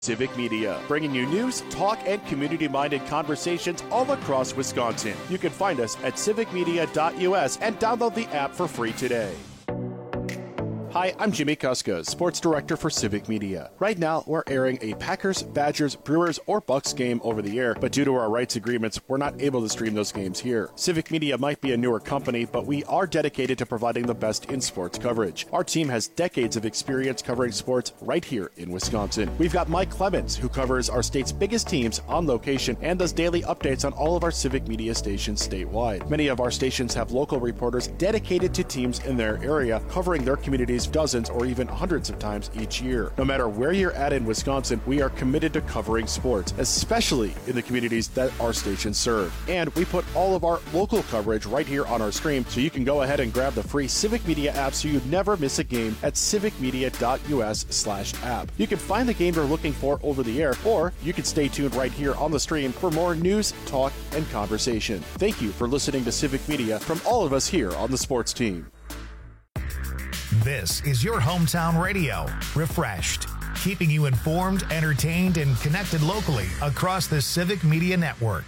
Civic Media, bringing you news, talk, and community-minded conversations all across Wisconsin. You can find us at civicmedia.us and download the app for free today. Hi, I'm Jimmy Kuska, Sports Director for Civic Media. Right now, we're airing a Packers, Badgers, Brewers, or Bucks game over the air, but due to our rights agreements, we're not able to stream those games here. Civic Media might be a newer company, but we are dedicated to providing the best in sports coverage. Our team has decades of experience covering sports right here in Wisconsin. We've got Mike Clemens, who covers our state's biggest teams on location and does daily updates on all of our Civic Media stations statewide. Many of our stations have local reporters dedicated to teams in their area, covering their communities dozens or even hundreds of times each year. No matter where you're at in Wisconsin, we are committed to covering sports, especially in the communities that our stations serve. And we put all of our local coverage right here on our stream, so you can go ahead and grab the free Civic Media app so you never miss a game at civicmedia.us/app. You can find the game you're looking for over the air, or you can stay tuned right here on the stream for more news, talk, and conversation. Thank you for listening to Civic Media from all of us here on the sports team. This is your hometown radio, Refreshed, keeping you informed, entertained, and connected locally across the Civic Media Network.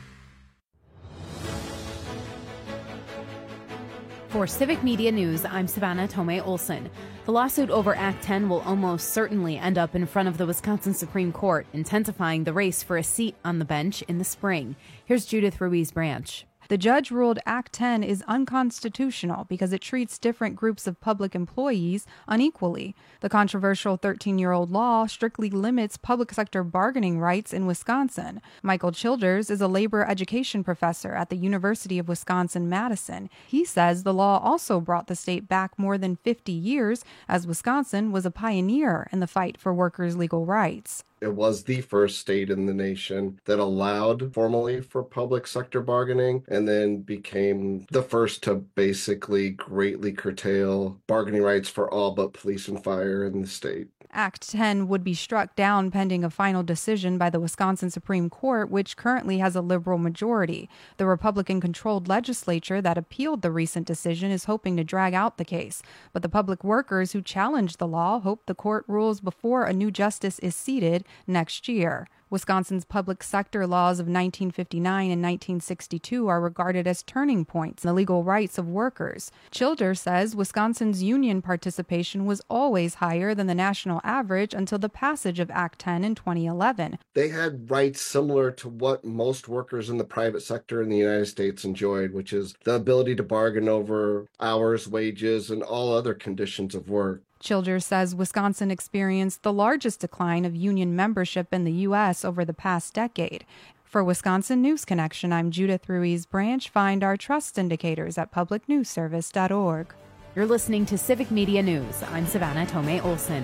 For Civic Media News, I'm Savannah Tomei Olson. The lawsuit over Act 10 will almost certainly end up in front of the Wisconsin Supreme Court, intensifying the race for a seat on the bench in the spring. Here's Judith Ruiz-Branch. The judge ruled Act 10 is unconstitutional because it treats different groups of public employees unequally. The controversial 13-year-old law strictly limits public sector bargaining rights in Wisconsin. Michael Childers is a labor education professor at the University of Wisconsin-Madison. He says the law also brought the state back more than 50 years, as Wisconsin was a pioneer in the fight for workers' legal rights. It was the first state in the nation that allowed formally for public sector bargaining, and then became the first to basically greatly curtail bargaining rights for all but police and fire in the state. Act 10 would be struck down pending a final decision by the Wisconsin Supreme Court, which currently has a liberal majority. The Republican-controlled legislature that appealed the recent decision is hoping to drag out the case. But the public workers who challenged the law hope the court rules before a new justice is seated next year. Wisconsin's public sector laws of 1959 and 1962 are regarded as turning points in the legal rights of workers. Childers says Wisconsin's union participation was always higher than the national average until the passage of Act 10 in 2011. They had rights similar to what most workers in the private sector in the United States enjoyed, which is the ability to bargain over hours, wages, and all other conditions of work. Childers says Wisconsin experienced the largest decline of union membership in the U.S. over the past decade. For Wisconsin News Connection, I'm Judith Ruiz-Branch. Find our trust indicators at publicnewsservice.org. You're listening to Civic Media News. I'm Savannah Tomei Olson.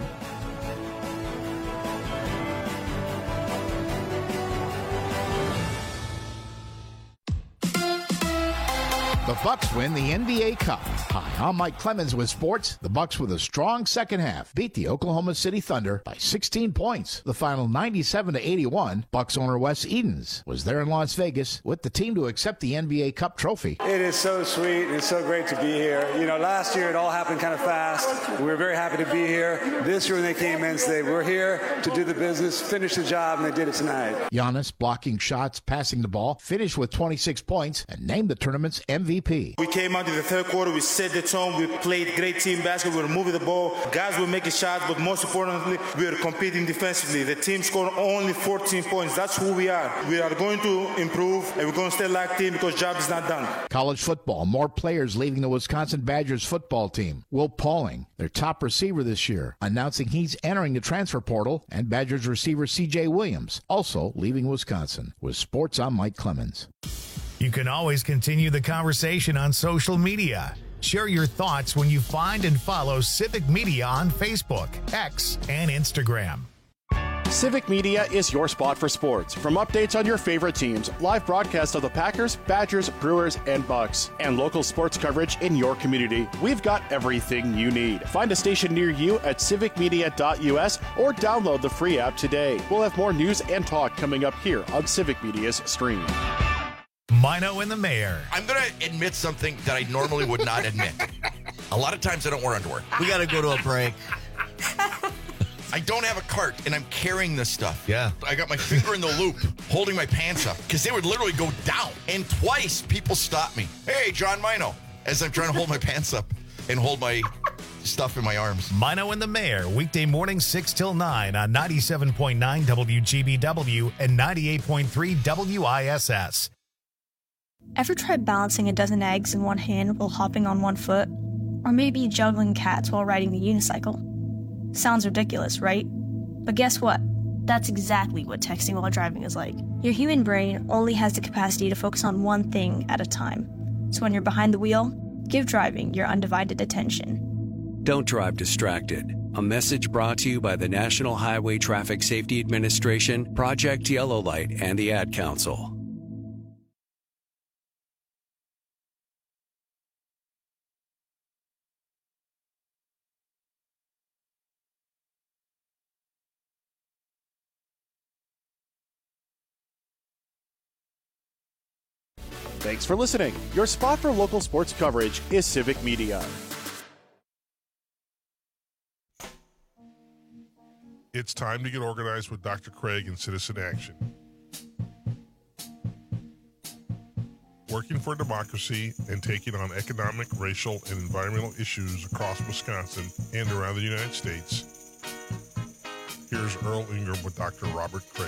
The Bucks win the NBA Cup. Hi, I'm Mike Clemens with sports. The Bucks, with a strong second half, beat the Oklahoma City Thunder by 16 points. The final 97-81. Bucks owner Wes Edens was there in Las Vegas with the team to accept the NBA Cup trophy. It is so sweet. It's so great to be here. You know, last year it all happened kind of fast. We were very happy to be here. This year when they came in, they were here to do the business, finish the job, and they did it tonight. Giannis blocking shots, passing the ball, finished with 26 points, and named the tournament's MVP. We came out in the third quarter, we set the tone, we played great team basketball, we were moving the ball, guys were making shots, but most importantly, we were competing defensively. The team scored only 14 points. That's who we are. We are going to improve, and we're going to stay like team because job is not done. College football, more players leaving the Wisconsin Badgers football team. Will Pauling, their top receiver this year, announcing he's entering the transfer portal, and Badgers receiver C.J. Williams also leaving Wisconsin. With sports, I'm Mike Clemens. You can always continue the conversation on social media. Share your thoughts when you find and follow Civic Media on Facebook, X, and Instagram. Civic Media is your spot for sports. From updates on your favorite teams, live broadcasts of the Packers, Badgers, Brewers, and Bucks, and local sports coverage in your community, we've got everything you need. Find a station near you at civicmedia.us or download the free app today. We'll have more news and talk coming up here on Civic Media's stream. Mino and the Mayor. I'm going to admit something that I normally would not admit. A lot of times I don't wear underwear. We got to go to a break. I don't have a cart, and I'm carrying this stuff. Yeah. I got my finger in the loop, holding my pants up, because they would literally go down. And twice, people stopped me. Hey, John Mino, as I'm trying to hold my pants up and hold my stuff in my arms. Mino and the Mayor, weekday mornings 6 till 9 on 97.9 WGBW and 98.3 WISS. Ever tried balancing a dozen eggs in one hand while hopping on one foot? Or maybe juggling cats while riding the unicycle? Sounds ridiculous, right? But guess what? That's exactly what texting while driving is like. Your human brain only has the capacity to focus on one thing at a time. So when you're behind the wheel, give driving your undivided attention. Don't drive distracted. A message brought to you by the National Highway Traffic Safety Administration, Project Yellow Light, and the Ad Council. Thanks for listening. Your spot for local sports coverage is Civic Media. It's time to get organized with Dr. Craig and Citizen Action. Working for democracy and taking on economic, racial, and environmental issues across Wisconsin and around the United States. Here's Earl Ingram with Dr. Robert Craig.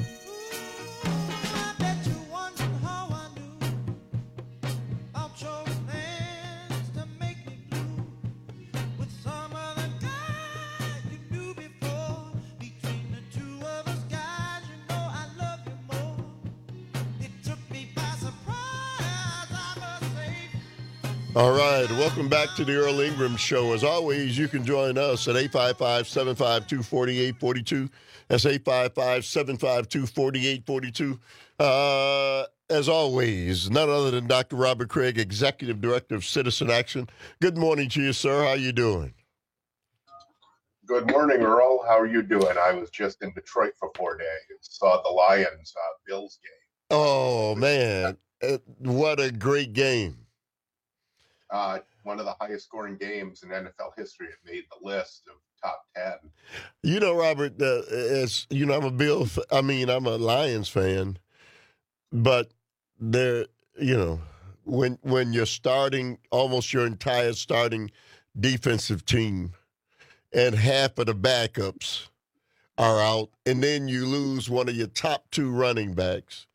All right, welcome back to the Earl Ingram Show. As always, you can join us at 855-752-4842. That's 855-752-4842. As always, none other than Dr. Robert Craig, Executive Director of Citizen Action. Good morning to you, sir. How you doing? Good morning, Earl. How are you doing? I was just in Detroit for 4 days. Saw the Lions-Bills game. Oh, man. What a great game. One of the highest scoring games in NFL history. It made the list of top 10. You know, Robert, as you know, I'm a Lions fan, but there, you know, when you're starting almost your entire starting defensive team and half of the backups are out, and then you lose one of your top two running backs,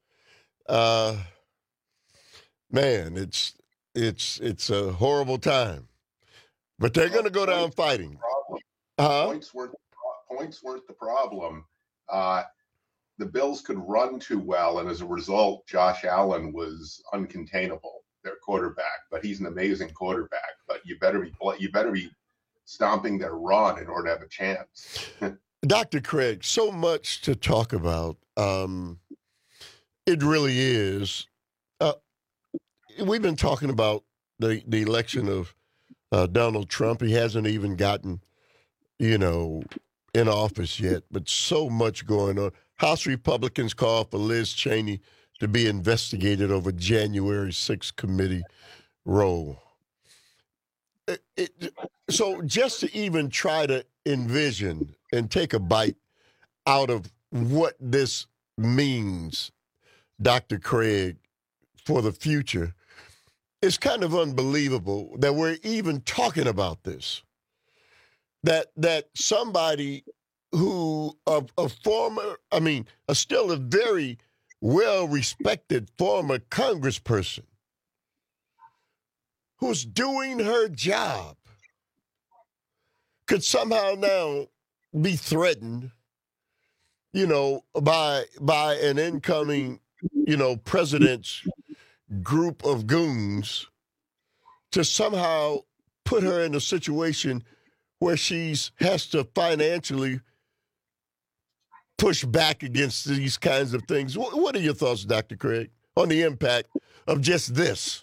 man, it's a horrible time, but they're going to go down fighting. Points weren't the problem. The Bills could run too well, and as a result, Josh Allen was uncontainable, their quarterback. But he's an amazing quarterback. But you better be stomping their run in order to have a chance. Dr. Craig, so much to talk about. It really is. We've been talking about the election of Donald Trump. He hasn't even gotten, in office yet, but so much going on. House Republicans call for Liz Cheney to be investigated over January 6th committee role. So just to even try to envision and take a bite out of what this means, Dr. Craig, for the future, it's kind of unbelievable that we're even talking about this. That somebody who still a very well-respected former congressperson who's doing her job could somehow now be threatened, by an incoming, president's group of goons to somehow put her in a situation where she has to financially push back against these kinds of things. What are your thoughts, Dr. Craig, on the impact of just this?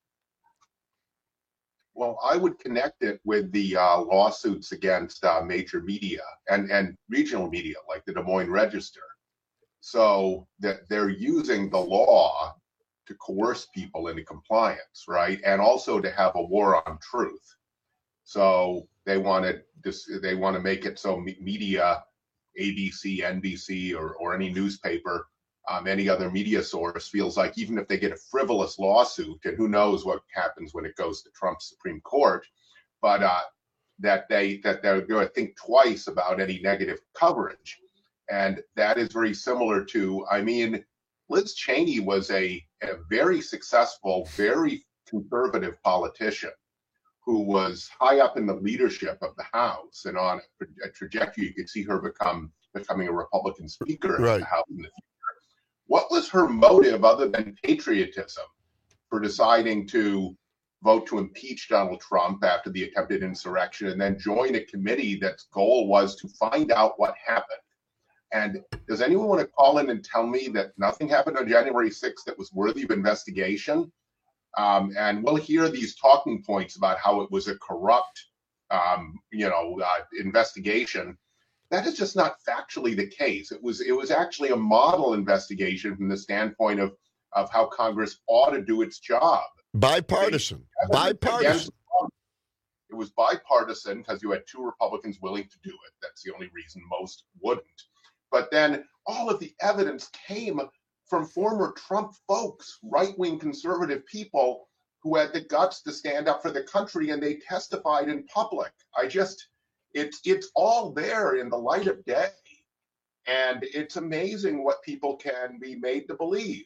Well, I would connect it with the lawsuits against major media and regional media, like the Des Moines Register. So that they're using the law to coerce people into compliance, right? And also to have a war on truth. So they want to make it so media, ABC, NBC, or any newspaper, any other media source feels like even if they get a frivolous lawsuit, and who knows what happens when it goes to Trump's Supreme Court, but that they're going to think twice about any negative coverage. And that is very similar to, I mean, Liz Cheney was a very successful, very conservative politician who was high up in the leadership of the House and on a trajectory. You could see her becoming a Republican speaker of the House in the future. What was her motive other than patriotism for deciding to vote to impeach Donald Trump after the attempted insurrection and then join a committee that's goal was to find out what happened? And does anyone want to call in and tell me that nothing happened on January 6th that was worthy of investigation? And we'll hear these talking points about how it was a corrupt, investigation. That is just not factually the case. It was actually a model investigation from the standpoint of how Congress ought to do its job. Bipartisan. Bipartisan. It was bipartisan because you had two Republicans willing to do it. That's the only reason most wouldn't. But then all of the evidence came from former Trump folks, right-wing conservative people who had the guts to stand up for the country, and they testified in public. It's all there in the light of day. And it's amazing what people can be made to believe.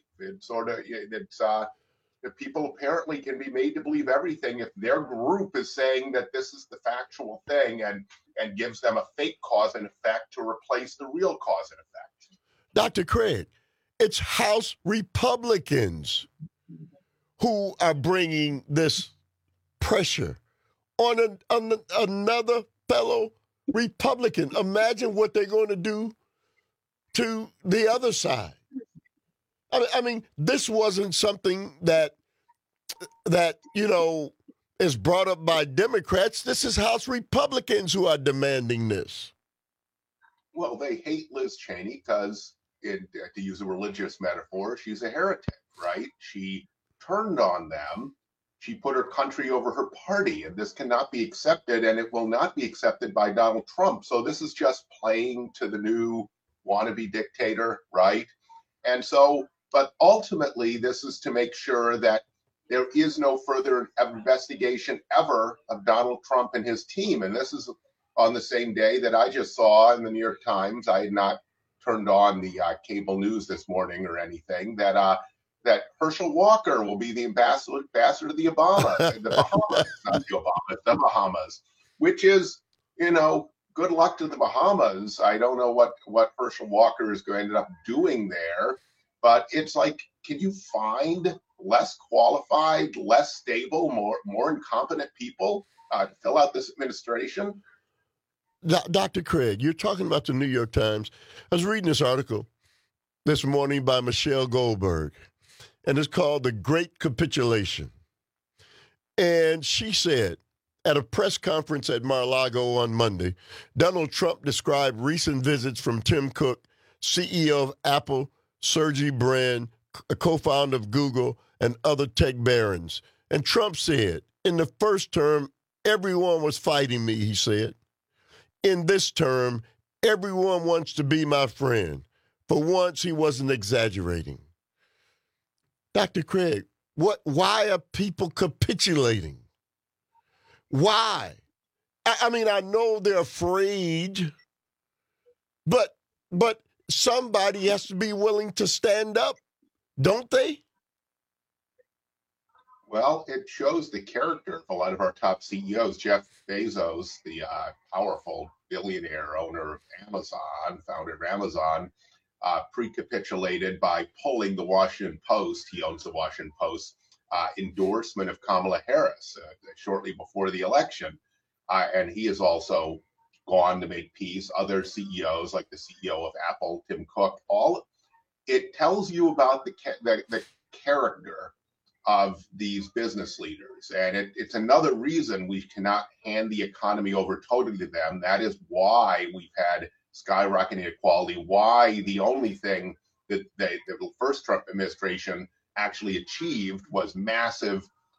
People apparently can be made to believe everything if their group is saying that this is the factual thing and gives them a fake cause and effect to replace the real cause and effect. Dr. Craig, it's House Republicans who are bringing this pressure on another fellow Republican. Imagine what they're going to do to the other side. I mean, this wasn't something that is brought up by Democrats. This is House Republicans who are demanding this. Well, they hate Liz Cheney because, to use a religious metaphor, she's a heretic, right? She turned on them. She put her country over her party, and this cannot be accepted, and it will not be accepted by Donald Trump. So this is just playing to the new wannabe dictator, right? And so, but ultimately, this is to make sure that there is no further investigation ever of Donald Trump and his team. And this is on the same day that I just saw in the New York Times. I had not turned on the cable news this morning or anything, that Herschel Walker will be the ambassador to the Bahamas, the Bahamas, which is, good luck to the Bahamas. I don't know what Herschel Walker is going to end up doing there, but it's like, can you find less qualified, less stable, more incompetent people to fill out this administration? Dr. Craig, you're talking about the New York Times. I was reading this article this morning by Michelle Goldberg, and it's called The Great Capitulation. And she said, at a press conference at Mar-a-Lago on Monday, Donald Trump described recent visits from Tim Cook, CEO of Apple, Sergey Brin, a co-founder of Google, and other tech barons. And Trump said, in the first term, everyone was fighting me, he said. In this term, everyone wants to be my friend. For once, he wasn't exaggerating. Dr. Craig, why are people capitulating? Why? I mean, I know they're afraid, but somebody has to be willing to stand up, don't they? Well, it shows the character of a lot of our top CEOs. Jeff Bezos, the powerful billionaire owner of Amazon, founder of Amazon, pre-capitulated by pulling the Washington Post. He owns the Washington Post endorsement of Kamala Harris shortly before the election. And he has also gone to make peace. Other CEOs, like the CEO of Apple, Tim Cook, it tells you about the character of these business leaders. And it's another reason we cannot hand the economy over totally to them. That is why we've had skyrocketing inequality, why the only thing that the first Trump administration actually achieved was massive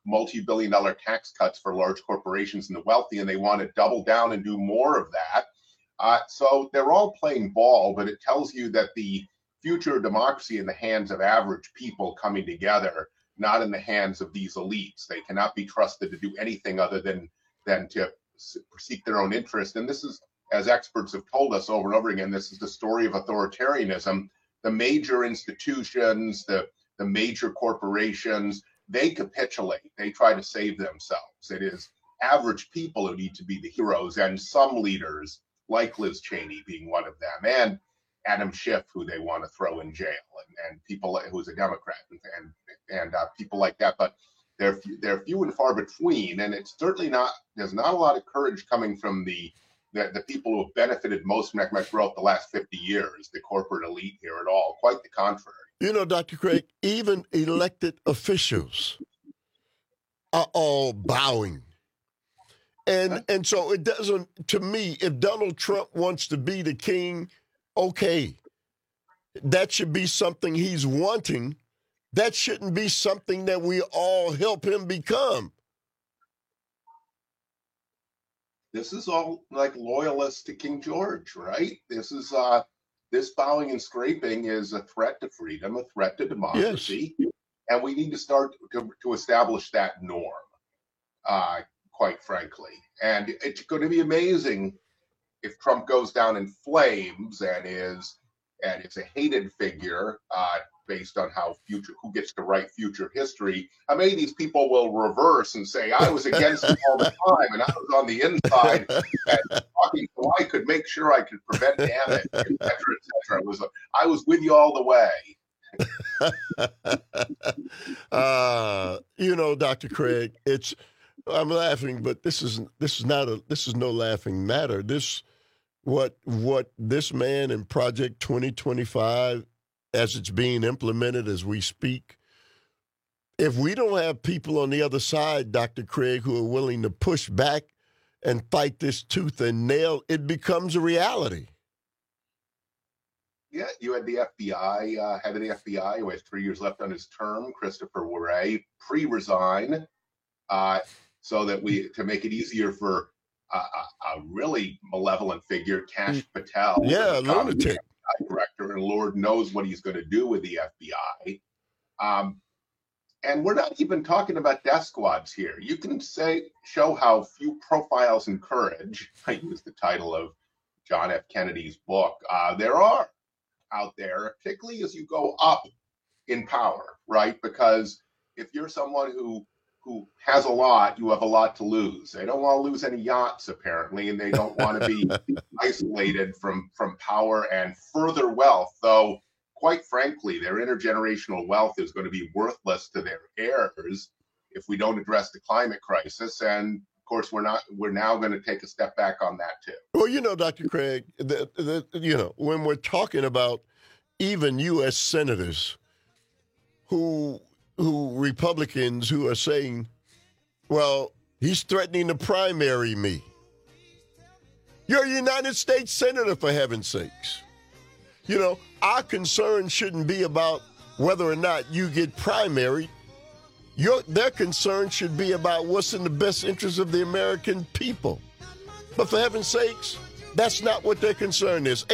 multi-billion-dollar tax cuts for large corporations and the wealthy, and they want to double down and do more of that. So they're all playing ball, but it tells you that the future of democracy in the hands of average people coming together, not in the hands of these elites. They cannot be trusted to do anything other than to seek their own interest. And this is, as experts have told us over and over again, this is the story of authoritarianism. The major institutions, the major corporations, they capitulate. They try to save themselves. It is average people who need to be the heroes, and some leaders, like Liz Cheney being one of them, and Adam Schiff, who they want to throw in jail, and people who's a Democrat, and people like that. But they're few and far between, and it's certainly not. There's not a lot of courage coming from the people who have benefited most from economic growth the last 50 years, the corporate elite here at all. Quite the contrary. You know, Dr. Craig, even elected officials are all bowing. And so it doesn't, to me, if Donald Trump wants to be the king, okay, that should be something he's wanting. That shouldn't be something that we all help him become. This is all like loyalists to King George, right? This is this bowing and scraping is a threat to freedom, a threat to democracy, yes. And we need to start to establish that norm, quite frankly. And it's going to be amazing if Trump goes down in flames and is a hated figure based on who gets to write future history. Maybe these people will reverse and say, I was against him all the time, and I was on the inside and talking so I could make sure I could prevent damage, et cetera. I was with you all the way. You know, Dr. Craig, I'm laughing, but this is no laughing matter. What this man in Project 2025, as it's being implemented as we speak, if we don't have people on the other side, Dr. Craig, who are willing to push back and fight this tooth and nail, it becomes a reality. Yeah, you had the FBI, head of the FBI, who has 3 years left on his term, Christopher Wray, pre-resign, so that to make it easier for a really malevolent figure, Kash Patel, lunatic director, and Lord knows what he's going to do with the FBI. And we're not even talking about death squads here. You can show how few profiles in courage, I use the title of John F. Kennedy's book, there are out there, particularly as you go up in power, right? Because if you're someone who has a lot, you have a lot to lose. They don't want to lose any yachts, apparently, and they don't want to be isolated from power and further wealth, though, quite frankly, their intergenerational wealth is going to be worthless to their heirs if we don't address the climate crisis. And of course, we're now going to take a step back on that too. Well, you know, Dr. Craig, when we're talking about even U.S. senators who Republicans who are saying, well, he's threatening to primary me. You're a United States senator, for heaven's sakes. You know, our concern shouldn't be about whether or not you get primaried. Their concern should be about what's in the best interest of the American people. But for heaven's sakes, that's not what their concern is.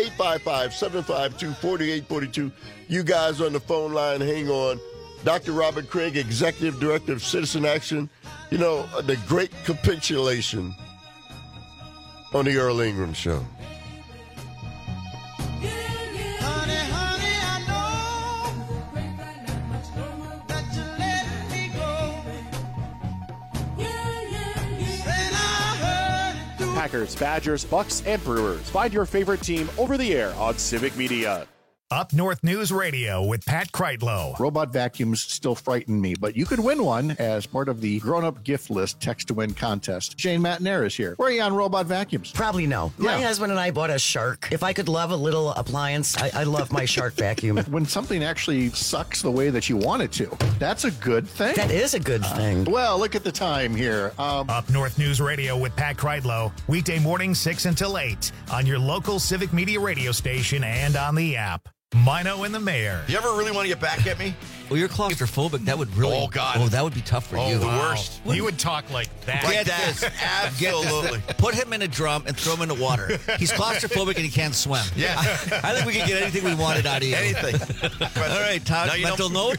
855-752-4842. You guys on the phone line, hang on. Dr. Robert Craig, Executive Director of Citizen Action. You know, the great capitulation on the Earl Ingram Show. Packers, Badgers, Bucks, and Brewers. Find your favorite team over the air on Civic Media. Up North News Radio with Pat Kreitlow. Robot vacuums still frighten me, but you could win one as part of the grown-up gift list text-to-win contest. Shane Mattinair is here. Where are you on robot vacuums? Probably no. Yeah. My husband and I bought a Shark. If I could love a little appliance, I love my Shark vacuum. When something actually sucks the way that you want it to, that's a good thing. That is a good thing. Well, look at the time here. Up North News Radio with Pat Kreitlow. Weekday morning 6 until 8 on your local Civic Media radio station and on the app. Mino and the Mayor. You ever really want to get back at me? Well, you're claustrophobic. That would really. Oh, God. Oh, that would be tough for you. The worst. You would talk like that. Like that. Absolutely. Put him in a drum and throw him in the water. He's claustrophobic and he can't swim. Yeah. I think we can get anything we wanted out of you. Anything. All right, Todd, mental note.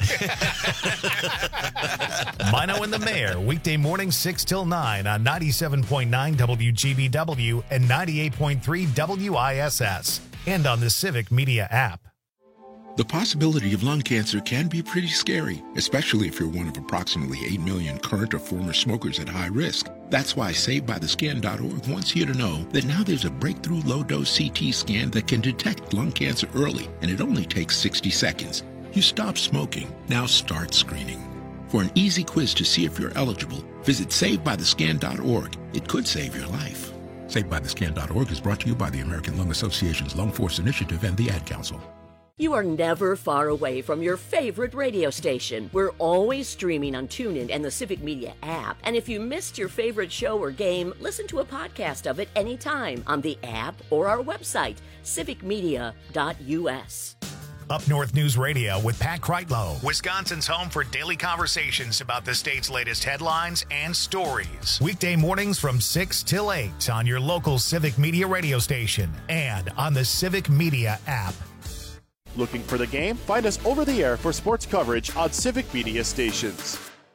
Mino and the Mayor, weekday morning 6 till 9 on 97.9 WGBW and 98.3 WISS. And on the Civic Media app. The possibility of lung cancer can be pretty scary, especially if you're one of approximately 8 million current or former smokers at high risk. That's why SaveByTheScan.org wants you to know that now there's a breakthrough low-dose CT scan that can detect lung cancer early, and it only takes 60 seconds. You stop smoking, now start screening. For an easy quiz to see if you're eligible, visit SaveByTheScan.org. It could save your life. SaveByTheScan.org is brought to you by the American Lung Association's Lung Force Initiative and the Ad Council. You are never far away from your favorite radio station. We're always streaming on TuneIn and the Civic Media app. And if you missed your favorite show or game, listen to a podcast of it anytime on the app or our website, civicmedia.us. Up North News Radio with Pat Kreitlow, Wisconsin's home for daily conversations about the state's latest headlines and stories. Weekday mornings from 6 till 8 on your local Civic Media radio station and on the Civic Media app. Looking for the game? Find us over the air for sports coverage on Civic Media stations.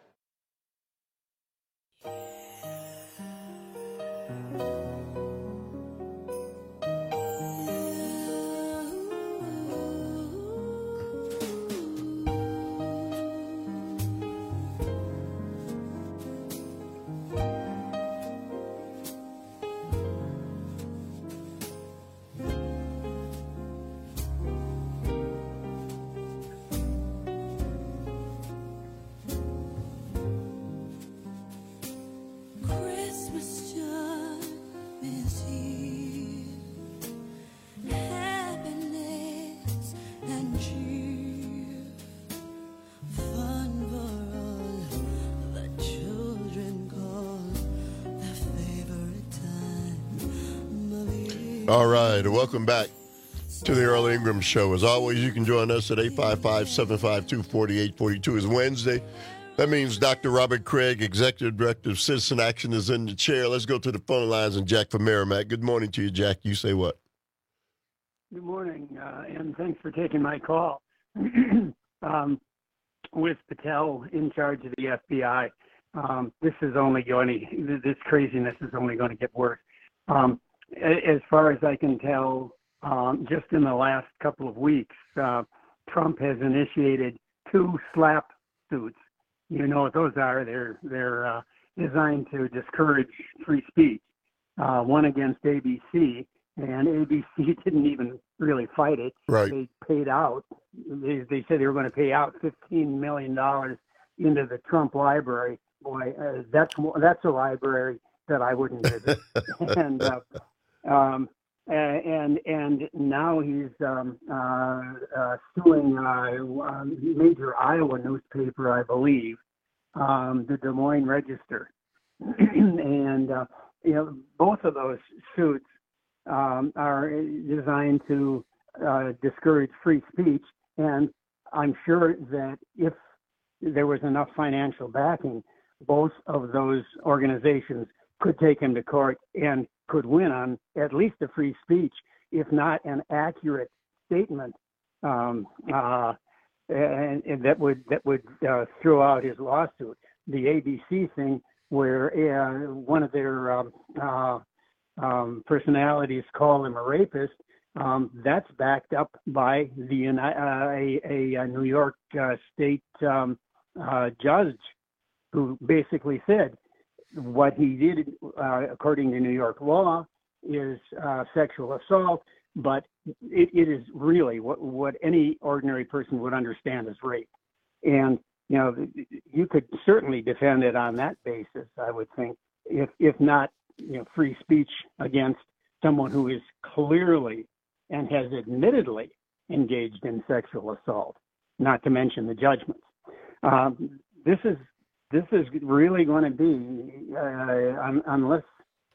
All right, welcome back to the Earl Ingram Show. As always, you can join us at 855-752-4842. It's Wednesday. That means Dr. Robert Craig, Executive Director of Citizen Action, is in the chair. Let's go to the phone lines and Jack from Merrimack. Good morning to you, Jack. You say what? Good morning, and thanks for taking my call. With Patel in charge of the FBI, this craziness is only going to get worse. As far as I can tell, just in the last couple of weeks, Trump has initiated 2 SLAPP suits. You know what those are. They're designed to discourage free speech. One against ABC, and ABC didn't even really fight it. Right. They paid out. They said they were going to pay out $15 million into the Trump library. Boy, that's a library that I wouldn't visit. And now he's suing a major Iowa newspaper, I believe, the Des Moines Register. And both of those suits are designed to discourage free speech. And I'm sure that if there was enough financial backing, both of those organizations could take him to court and could win on at least a free speech, if not an accurate statement, and that would throw out his lawsuit. The ABC thing, where one of their personalities called him a rapist, that's backed up by the a New York state judge, who basically said what he did, according to New York law, is sexual assault, but it is really what any ordinary person would understand as rape. And, you could certainly defend it on that basis, I would think, if not, free speech against someone who is clearly and has admittedly engaged in sexual assault, not to mention the judgments. This is really going to be, unless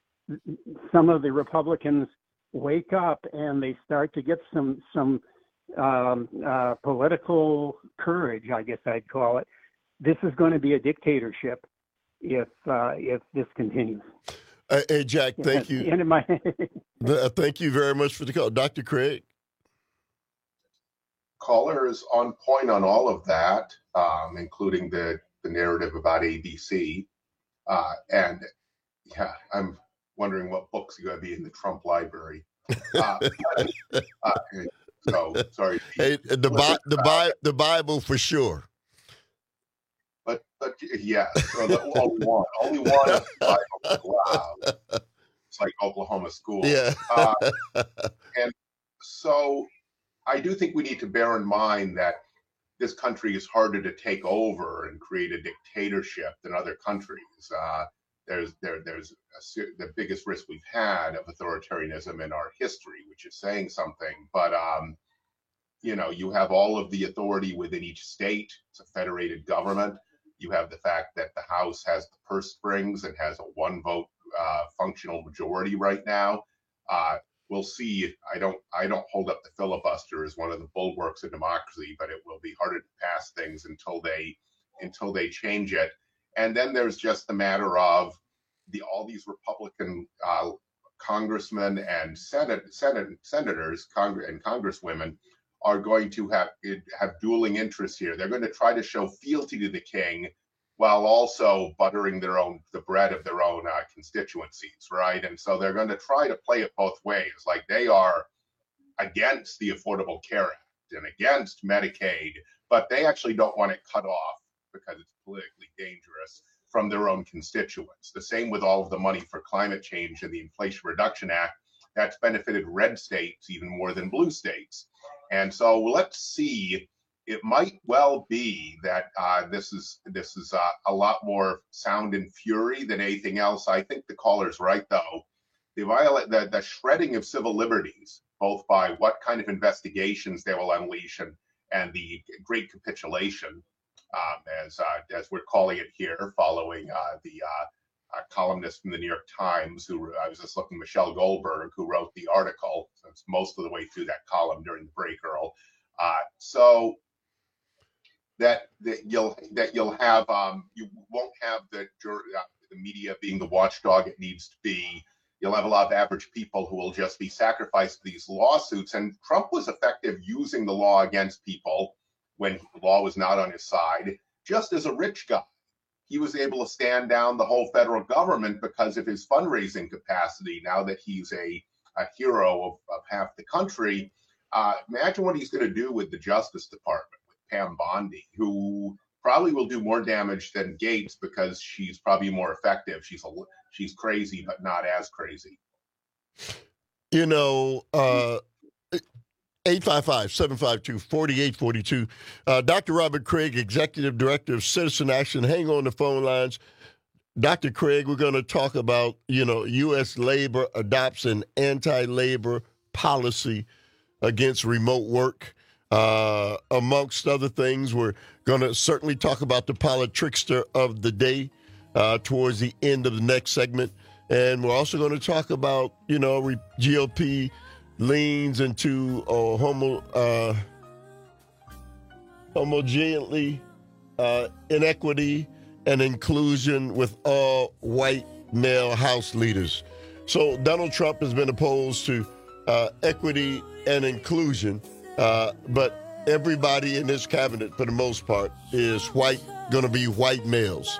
some of the Republicans wake up and they start to get some political courage, I guess I'd call it. This is going to be a dictatorship if this continues. Hey, Jack, thank you. End of my Thank you very much for the call. Dr. Craig? Caller is on point on all of that, including the narrative about ABC. And yeah, I'm wondering what books are going to be in the Trump library. So sorry. Hey, the Bible for sure. But yeah, only one of the Bible. Wow, it's like Oklahoma school. Yeah. And so I do think we need to bear in mind that this country is harder to take over and create a dictatorship than other countries. There's the biggest risk we've had of authoritarianism in our history, which is saying something. But you have all of the authority within each state. It's a federated government. You have the fact that the House has the purse strings and has a one-vote functional majority right now. We'll see. I don't hold up the filibuster as one of the bulwarks of democracy, but it will be harder to pass things until they change it. And then there's just the matter of all these Republican congressmen and senators, and congresswomen are going to have dueling interests here. They're going to try to show fealty to the king while also buttering the bread of their own constituencies, right? And so they're going to try to play it both ways. Like, they are against the Affordable Care Act and against Medicaid, but they actually don't want it cut off because it's politically dangerous from their own constituents. The same with all of the money for climate change and the Inflation Reduction Act. That's benefited red states even more than blue states. And so let's see. It might well be that this is a lot more sound and fury than anything else. I think the caller's right, though. The shredding of civil liberties, both by what kind of investigations they will unleash and the great capitulation, as we're calling it here, following the columnist from the New York Times, who I was just looking, Michelle Goldberg, who wrote the article. So it's most of the way through that column during the break, Earl. So that you'll have you won't have the media being the watchdog it needs to be. You'll have a lot of average people who will just be sacrificed to these lawsuits. And Trump was effective using the law against people when the law was not on his side, just as a rich guy. He was able to stand down the whole federal government because of his fundraising capacity. Now that he's a hero of half the country, imagine what he's going to do with the Justice Department, with Pam Bondi, who probably will do more damage than Gates because she's probably more effective. She's crazy, but not as crazy. 855-752-4842. Dr. Robert Craig, Executive Director of Citizen Action. Hang on the phone lines. Dr. Craig, we're going to talk about, U.S. labor adopts an anti-labor policy against remote work. Amongst other things, we're going to certainly talk about the politrickster of the day towards the end of the next segment. And we're also going to talk about, GOP leans into homogeneity, inequity, and inclusion with all white male House leaders. So Donald Trump has been opposed to equity and inclusion, but everybody in his cabinet, for the most part, is going to be white males.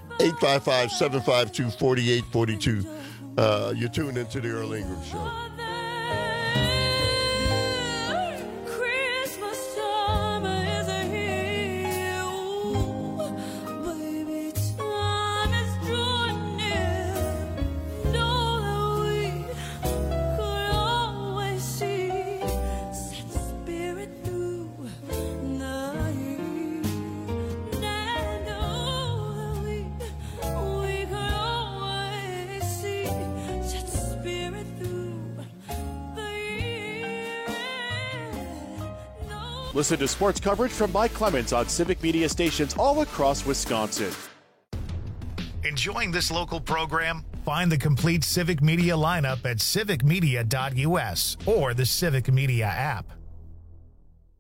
855-752-4842. You're tuned into the Earl Ingram Show. Listen to sports coverage from Mike Clemens on Civic Media stations all across Wisconsin. Enjoying this local program? Find the complete Civic Media lineup at civicmedia.us or the Civic Media app.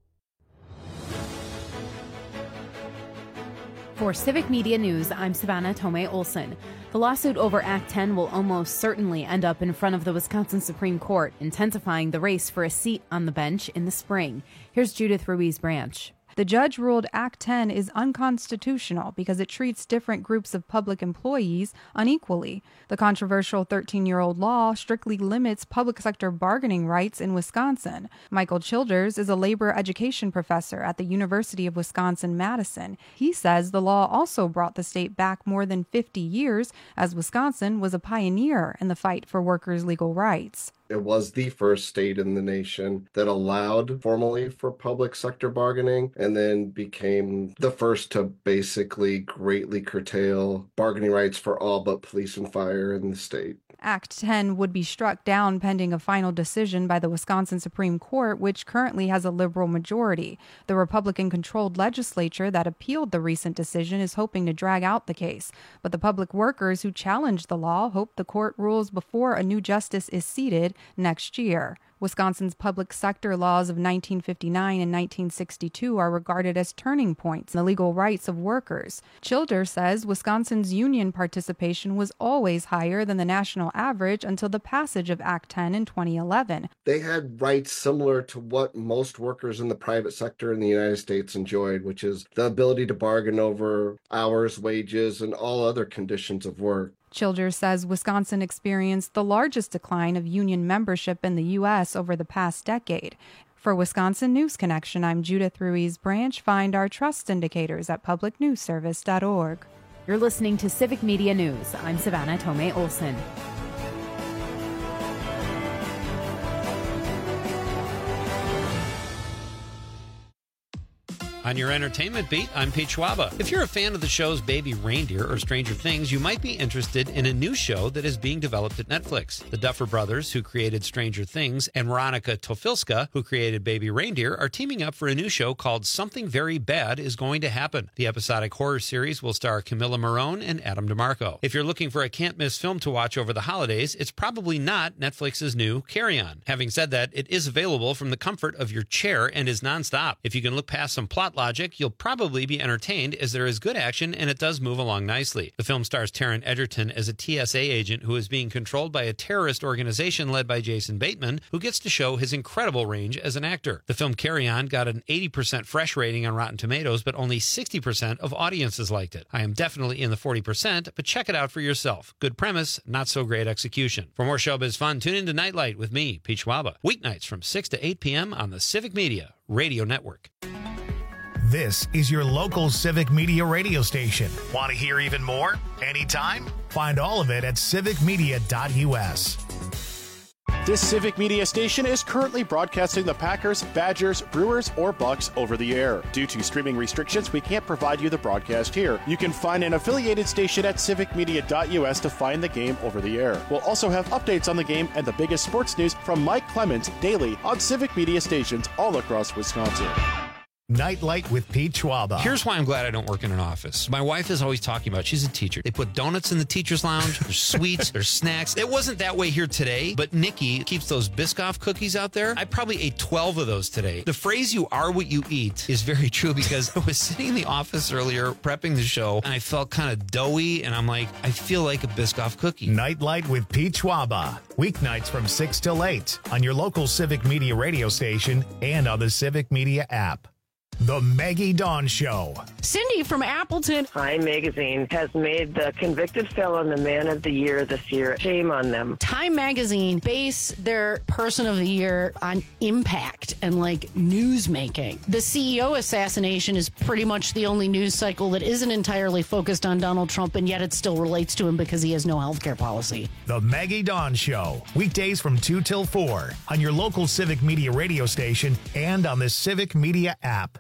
For Civic Media News, I'm Savannah Tomei Olson. The lawsuit over Act 10 will almost certainly end up in front of the Wisconsin Supreme Court, intensifying the race for a seat on the bench in the spring. Here's Judith Ruiz-Branch. The judge ruled Act 10 is unconstitutional because it treats different groups of public employees unequally. The controversial 13-year-old law strictly limits public sector bargaining rights in Wisconsin. Michael Childers is a labor education professor at the University of Wisconsin-Madison. He says the law also brought the state back more than 50 years, as Wisconsin was a pioneer in the fight for workers' legal rights. It was the first state in the nation that allowed formally for public sector bargaining, and then became the first to basically greatly curtail bargaining rights for all but police and fire in the state. Act 10 would be struck down pending a final decision by the Wisconsin Supreme Court, which currently has a liberal majority. The Republican-controlled legislature that appealed the recent decision is hoping to drag out the case. But the public workers who challenged the law hope the court rules before a new justice is seated next year. Wisconsin's public sector laws of 1959 and 1962 are regarded as turning points in the legal rights of workers. Childers says Wisconsin's union participation was always higher than the national average until the passage of Act 10 in 2011. They had rights similar to what most workers in the private sector in the United States enjoyed, which is the ability to bargain over hours, wages, and all other conditions of work. Childers says Wisconsin experienced the largest decline of union membership in the U.S. over the past decade. For Wisconsin News Connection, I'm Judith Ruiz-Branch. Find our trust indicators at publicnewsservice.org. You're listening to Civic Media News. I'm Savannah Tomei Olson. On your entertainment beat, I'm Pete Schwaba. If you're a fan of the shows Baby Reindeer or Stranger Things, you might be interested in a new show that is being developed at Netflix. The Duffer Brothers, who created Stranger Things, and Veronica Tofilska, who created Baby Reindeer, are teaming up for a new show called Something Very Bad Is Going to Happen. The episodic horror series will star Camilla Morrone and Adam DeMarco. If you're looking for a can't-miss film to watch over the holidays, it's probably not Netflix's new Carry On. Having said that, it is available from the comfort of your chair and is nonstop. If you can look past some plot logic, you'll probably be entertained, as there is good action and it does move along nicely. The film stars Taron Egerton as a TSA agent who is being controlled by a terrorist organization led by Jason Bateman, who gets to show his incredible range as an actor. The film Carry On got an 80% fresh rating on Rotten Tomatoes, but only 60% of audiences liked it. I am definitely in the 40%, but check it out for yourself. Good premise, not so great execution. For more showbiz fun, tune into Nightlight with me, Pete Schwaba, weeknights from 6 to 8 p.m. on the Civic Media Radio Network. This is your local Civic Media radio station. Want to hear even more? Anytime? Find all of it at civicmedia.us. This Civic Media station is currently broadcasting the Packers, Badgers, Brewers, or Bucks over the air. Due to streaming restrictions, we can't provide you the broadcast here. You can find an affiliated station at civicmedia.us to find the game over the air. We'll also have updates on the game and the biggest sports news from Mike Clemens daily on Civic Media stations all across Wisconsin. Nightlight with Pete Schwaba. Here's why I'm glad I don't work in an office. My wife is always talking about, she's a teacher. They put donuts in the teacher's lounge. There's sweets. There's snacks. It wasn't that way here today, but Nikki keeps those Biscoff cookies out there. I probably ate 12 of those today. The phrase, you are what you eat, is very true, because I was sitting in the office earlier prepping the show, and I felt kind of doughy, and I'm like, I feel like a Biscoff cookie. Nightlight with Pete Schwaba. Weeknights from 6 till 8 on your local Civic Media radio station and on the Civic Media app. The Maggie Dawn Show. Cindy from Appleton. Time Magazine has made the convicted felon the Man of the Year this year. Shame on them. Time Magazine base their Person of the Year on impact and like news making. The CEO assassination is pretty much the only news cycle that isn't entirely focused on Donald Trump, and yet it still relates to him because he has no health care policy. The Maggie Dawn Show. Weekdays from 2 till 4 on your local Civic Media radio station and on the Civic Media app.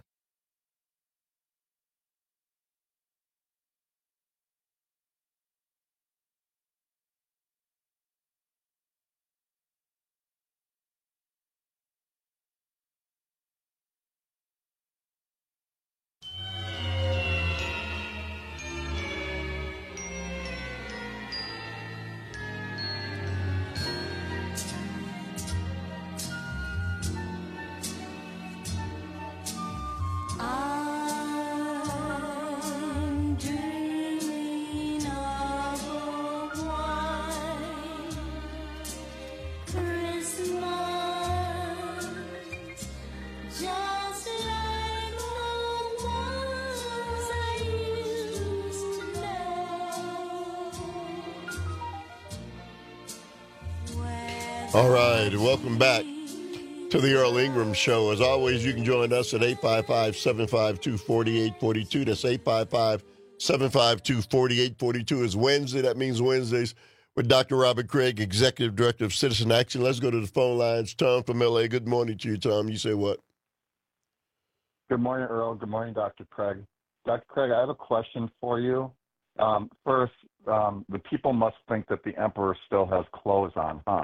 All right, welcome back to the Earl Ingram Show. As always, you can join us at 855-752-4842. That's 855-752-4842. It's Wednesday. That means Wednesdays with Dr. Robert Craig, Executive Director of Citizen Action. Let's go to the phone lines. Tom from L.A., good morning to you, Tom. You say what? Good morning, Earl. Good morning, Dr. Craig. Dr. Craig, I have a question for you. First, the people must think that the emperor still has clothes on, huh?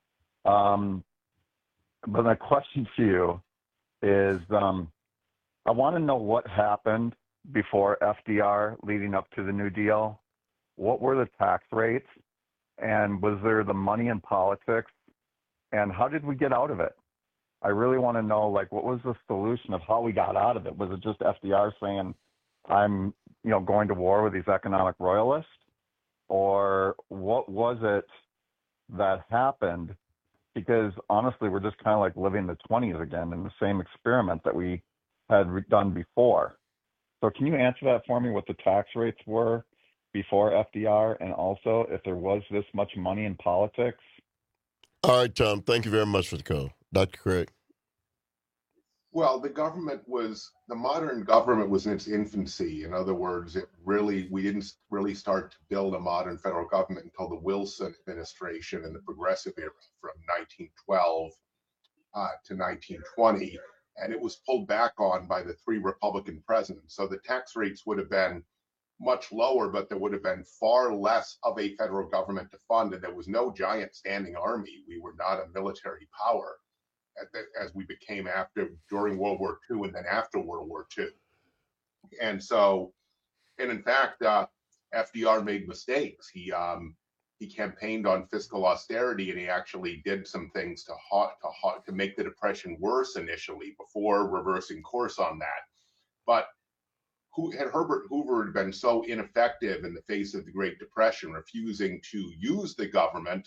But my question to you is, I want to know what happened before FDR leading up to the New Deal. What were the tax rates? And was there the money in politics? And how did we get out of it? I really want to know, like, what was the solution of how we got out of it? Was it just FDR saying, I'm, going to war with these economic royalists? Or what was it that happened? Because honestly, we're just kind of like living the 20s again in the same experiment that we had done before. So can you answer that for me, what the tax rates were before FDR, and also if there was this much money in politics? All right, Tom, thank you very much for the call. Dr. Craig. Well, the modern government was in its infancy. In other words, we didn't really start to build a modern federal government until the Wilson administration and the Progressive era from 1912 to 1920. And it was pulled back on by the 3 Republican presidents. So the tax rates would have been much lower, but there would have been far less of a federal government to fund. And there was no giant standing army. We were not a military power as we became during World War II and then after World War II. And in fact, FDR made mistakes. He campaigned on fiscal austerity, and he actually did some things to make the Depression worse initially before reversing course on that. But Herbert Hoover had been so ineffective in the face of the Great Depression, refusing to use the government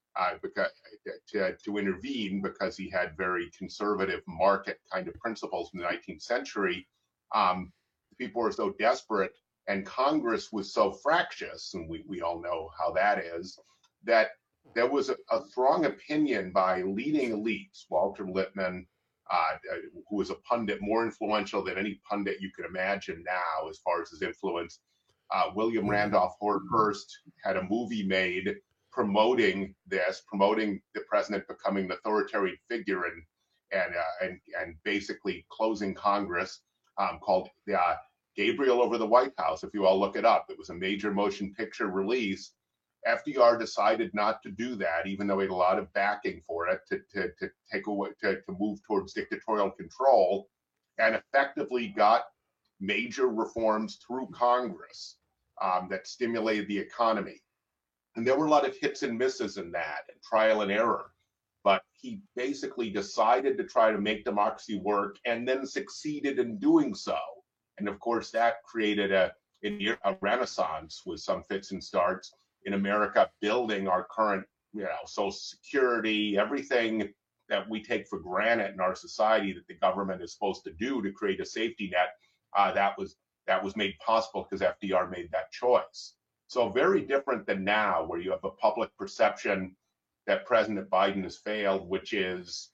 to intervene because he had very conservative market kind of principles in the 19th century. People were so desperate, and Congress was so fractious, and we all know how that is, that there was a strong opinion by leading elites, Walter Lippmann, who was a pundit more influential than any pundit you could imagine now as far as his influence. William Randolph Hearst had a movie made promoting the president becoming an authoritarian figure and basically closing Congress, called Gabriel Over the White House. If you all look it up, it was a major motion picture release. FDR decided not to do that, even though he had a lot of backing for it, to move towards dictatorial control, and effectively got major reforms through Congress that stimulated the economy. And there were a lot of hits and misses in that, and trial and error. But he basically decided to try to make democracy work, and then succeeded in doing so. And of course, that created a renaissance with some fits and starts in America, building our current, Social Security, everything that we take for granted in our society that the government is supposed to do to create a safety net. That was made possible because FDR made that choice. So very different than now, where you have a public perception that President Biden has failed, which is,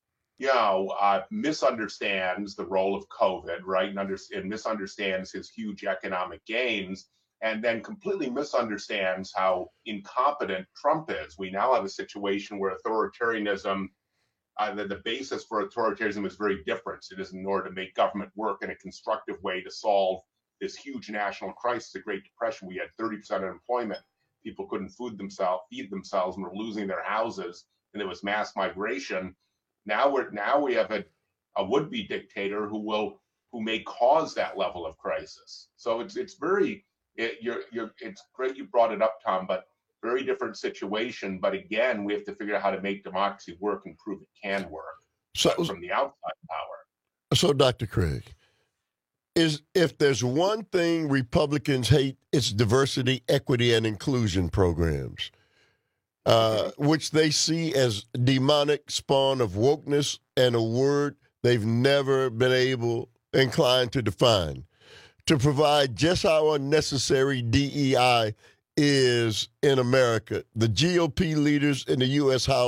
misunderstands the role of COVID, right? And misunderstands his huge economic gains, and then completely misunderstands how incompetent Trump is. We now have a situation where authoritarianism, the basis for authoritarianism is very different. It is in order to make government work in a constructive way to solve this huge national crisis, the Great Depression. We had 30% unemployment. People couldn't feed themselves, and were losing their houses, and there was mass migration. Now we have a would-be dictator who may cause that level of crisis. So it's great you brought it up, Tom, but very different situation. But again, we have to figure out how to make democracy work and prove it can work from the outside power. So, Dr. Craig, if there's one thing Republicans hate, it's diversity, equity, and inclusion programs, which they see as demonic spawn of wokeness and a word they've never been inclined to define. To provide just how unnecessary DEI is in America. The GOP leaders in the U.S. House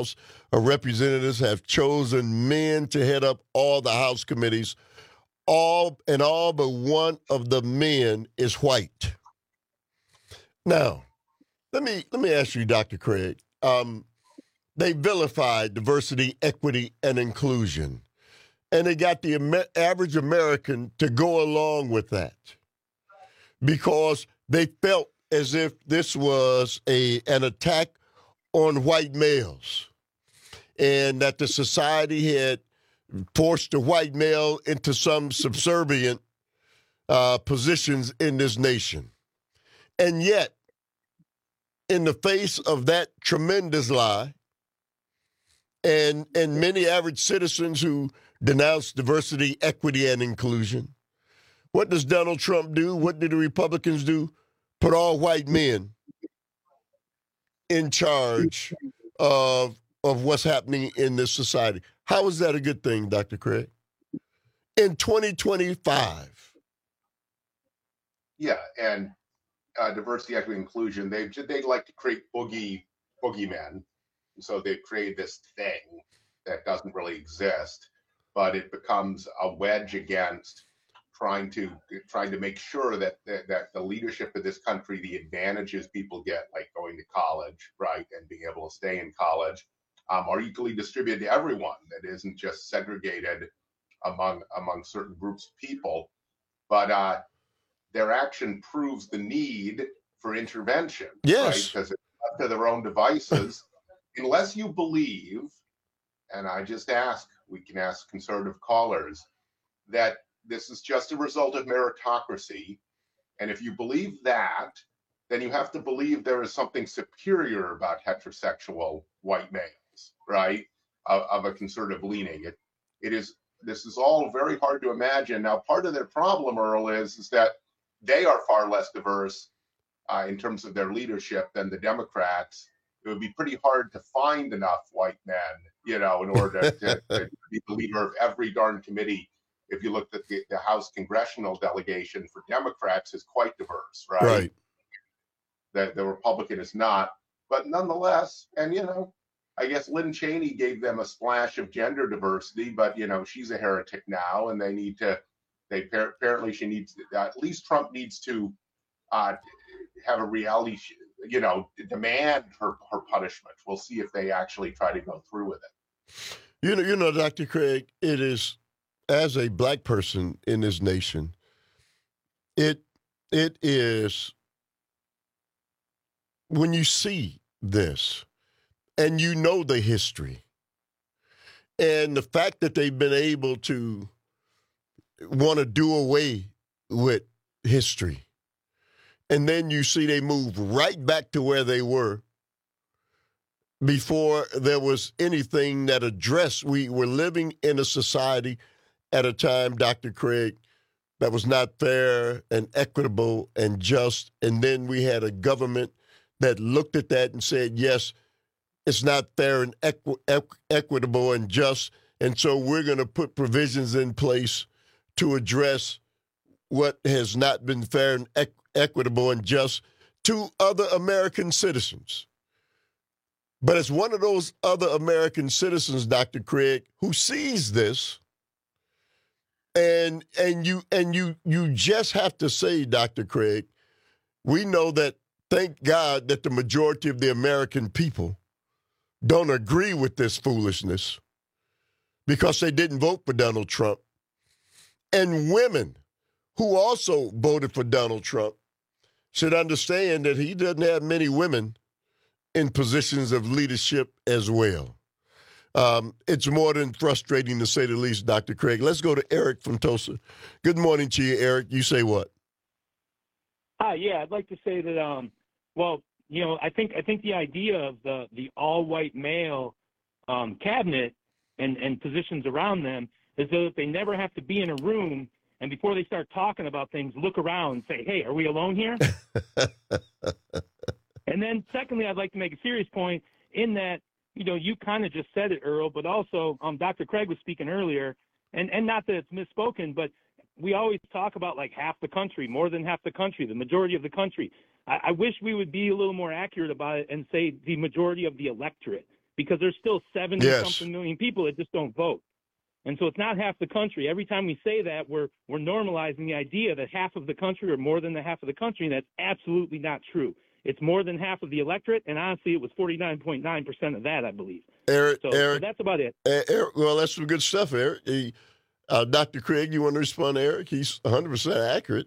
representatives have chosen men to head up all the House committees. All but one of the men is white. Now, let me ask you, Dr. Craig. They vilified diversity, equity, and inclusion, and they got the average American to go along with that because they felt as if this was an attack on white males, and that the society had forced the white male into some subservient positions in this nation. And yet, in the face of that tremendous lie, and many average citizens who denounce diversity, equity, and inclusion, what does Donald Trump do? What do the Republicans do? Put all white men in charge of what's happening in this society. How is that a good thing, Dr. Craig? In 2025. Yeah, and diversity, equity, inclusion, they like to create boogeymen. So they've created this thing that doesn't really exist, but it becomes a wedge against trying to make sure that the leadership of this country, the advantages people get, like going to college, right, and being able to stay in college, are equally distributed to everyone. That isn't just segregated among certain groups of people, but their action proves the need for intervention. Yes, right? Because it's up to their own devices. Unless you believe, and I just ask, we can ask conservative callers, that this is just a result of meritocracy, and if you believe that, then you have to believe there is something superior about heterosexual white males, right, of a conservative leaning. This is all very hard to imagine. Now, part of their problem, Earl, is that they are far less diverse in terms of their leadership than the Democrats. It would be pretty hard to find enough white men, in order to be the leader of every darn committee. If you looked at the House congressional delegation for Democrats, is quite diverse, right? Right. The Republican is not, but nonetheless, and I guess Lynn Cheney gave them a splash of gender diversity, but she's a heretic now, and apparently she needs at least Trump needs to have a reality demand her punishment. We'll see if they actually try to go through with it. Dr. Craig, it is, as a black person in this nation, it is, when you see this and the history and the fact that they've been able to want to do away with history, and then you see they move right back to where they were before there was anything that addressed. We were living in a society at a time, Dr. Craig, that was not fair and equitable and just. And then we had a government that looked at that and said, yes, it's not fair and equitable and just. And so we're going to put provisions in place to address what has not been fair and equitable and just to other American citizens. But it's one of those other American citizens, Dr. Craig, who sees this, and you just have to say, Dr. Craig, we know that, thank God, that the majority of the American people don't agree with this foolishness because they didn't vote for Donald Trump. And women who also voted for Donald Trump should understand that he doesn't have many women in positions of leadership as well. It's more than frustrating, to say the least, Dr. Craig. Let's go to Eric from Tulsa. Good morning to you, Eric. You say what? Hi, yeah, I'd like to say that, I think the idea of the all-white male cabinet and positions around them is so that they never have to be in a room, and before they start talking about things, look around and say, hey, are we alone here? And then secondly, I'd like to make a serious point in that, you kind of just said it, Earl, but also Dr. Craig was speaking earlier, and not that it's misspoken, but we always talk about like half the country, more than half the country, the majority of the country. I wish we would be a little more accurate about it and say the majority of the electorate, because there's still 70-something million people that just don't vote. And so it's not half the country. Every time we say that, we're normalizing the idea that half of the country or more than the half of the country, and that's absolutely not true. It's more than half of the electorate, and honestly, it was 49.9% of that, I believe. Eric, so that's about it. Eric, well, that's some good stuff, Eric. Dr. Craig, you want to respond to Eric? He's 100% accurate.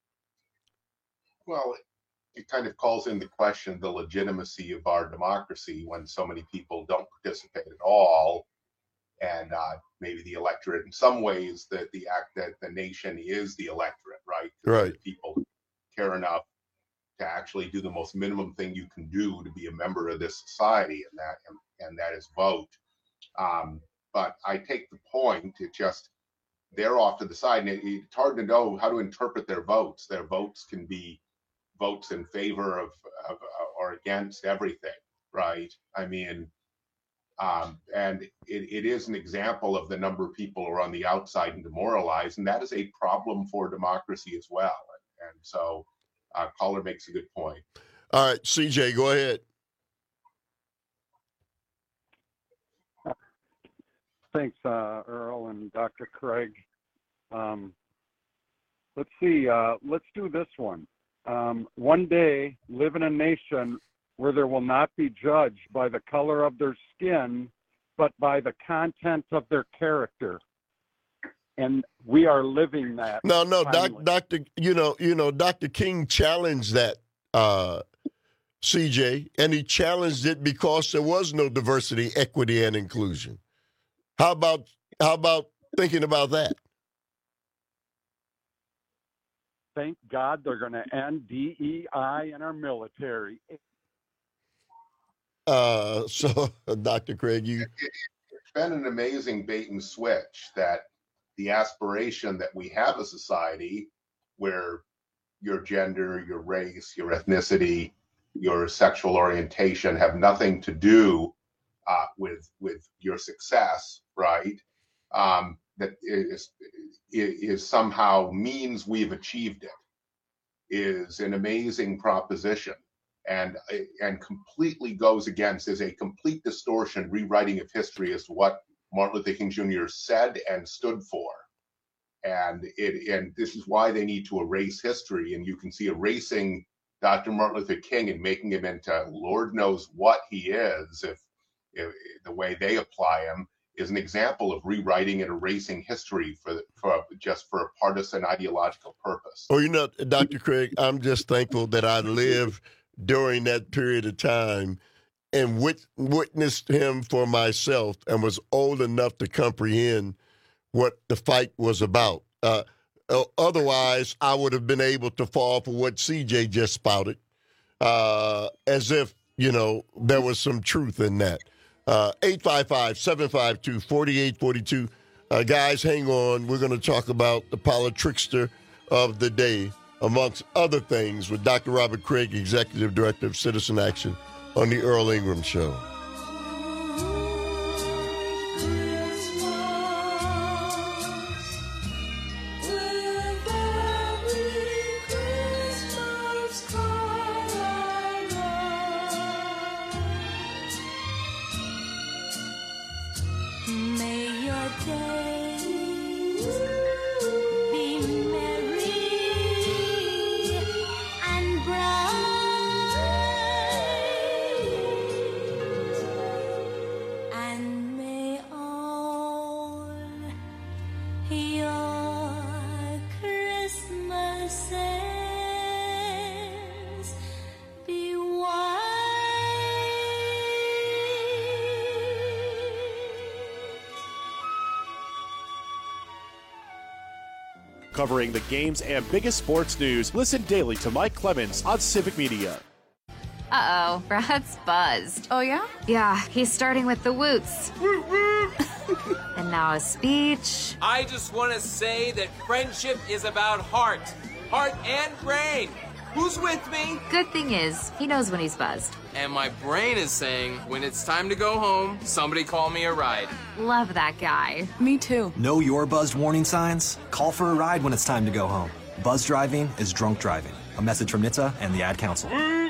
Well, it kind of calls into question the legitimacy of our democracy when so many people don't participate at all. And maybe the electorate, in some ways, that the nation is the electorate, right? Right. People care enough to actually do the most minimum thing you can do to be a member of this society, and that is vote. But I take the point. It just, they're off to the side, and it's hard to know how to interpret their votes. Their votes can be votes in favor of or against everything, right? I mean, and it is an example of the number of people who are on the outside and demoralized, and that is a problem for democracy as well. And so caller makes a good point. All right, CJ, go ahead. Thanks, Earl and Dr. Craig. Let's see. Let's do this one. One day, live in a nation where there will not be judged by the color of their skin, but by the content of their character. And we are living that. No, Dr. Dr. King challenged that, CJ, and he challenged it because there was no diversity, equity, and inclusion. How about thinking about that? Thank God they're going to end DEI in our military. So, Dr. Craig, It's been an amazing bait and switch that the aspiration that we have a society where your gender, your race, your ethnicity, your sexual orientation have nothing to do with your success, right? That is somehow means we've achieved it, is an amazing proposition, and completely goes against, is a complete distortion, rewriting of history as to what Martin Luther King Jr. said and stood for. And this is why they need to erase history. And you can see erasing Dr. Martin Luther King and making him into Lord knows what he is, if the way they apply him, is an example of rewriting and erasing history for a partisan ideological purpose. Well, Dr. Craig, I'm just thankful that I lived during that period of time and witnessed him for myself and was old enough to comprehend what the fight was about. Otherwise, I would have been able to fall for what CJ just spouted, as if, there was some truth in that. 855-752-4842. Guys, hang on. We're going to talk about the politrickster of the day, amongst other things, with Dr. Robert Craig, Executive Director of Citizen Action, on the Earl Ingram Show. Covering the games and biggest sports news, listen daily to Mike Clemens on Civic Media. Uh-oh, Brad's buzzed. Oh, yeah? Yeah, he's starting with the woots. And now a speech. I just want to say that friendship is about heart and brain. Who's with me? Good thing is, he knows when he's buzzed. And my brain is saying, when it's time to go home, somebody call me a ride. Love that guy. Me too. Know your buzzed warning signs? Call for a ride when it's time to go home. Buzz driving is drunk driving. A message from NHTSA and the Ad Council.